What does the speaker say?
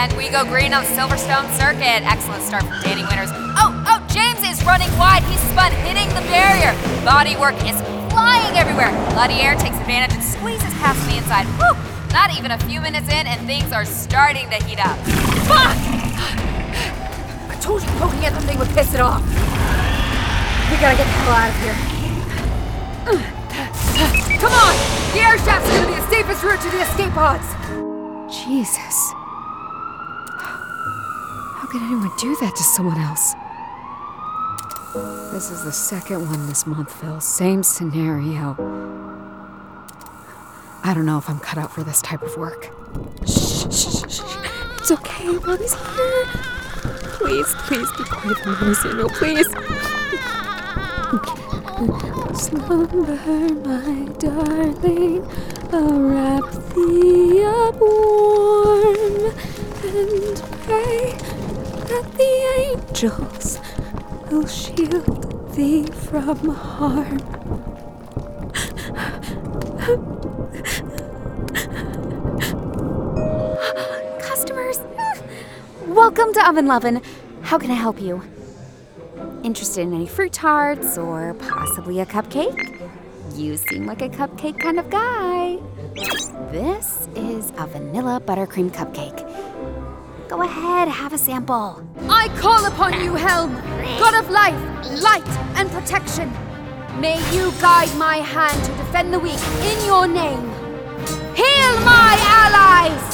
And we go green on Silverstone Circuit. Excellent start from Danny Winters. Oh, James is running wide. He's spun, hitting the barrier. Bodywork is flying everywhere. Bloody Air takes advantage and squeezes past the inside. Whew! Not even a few minutes in, and things are starting to heat up. Fuck! I told you poking at the thing would piss it off. We gotta get the hell out of here. Come on! The air shaft's gonna be the safest route to the escape pods. Jesus. How could anyone do that to someone else? This is the second one this month, Phil. Same scenario. I don't know if I'm cut out for this type of work. Shh. It's okay, Mommy's here. Please be quiet for me, Samuel, please. Slumber, my darling, I'll wrap thee up warm and pray that the angels will shield thee from harm. Customers, welcome to Oven Lovin'. How can I help you? Interested in any fruit tarts or possibly a cupcake? You seem like a cupcake kind of guy. This is a vanilla buttercream cupcake. Go ahead, have a sample. I call upon you, Helm, God of life, light, and protection. May you guide my hand to defend the weak in your name. Hail my allies!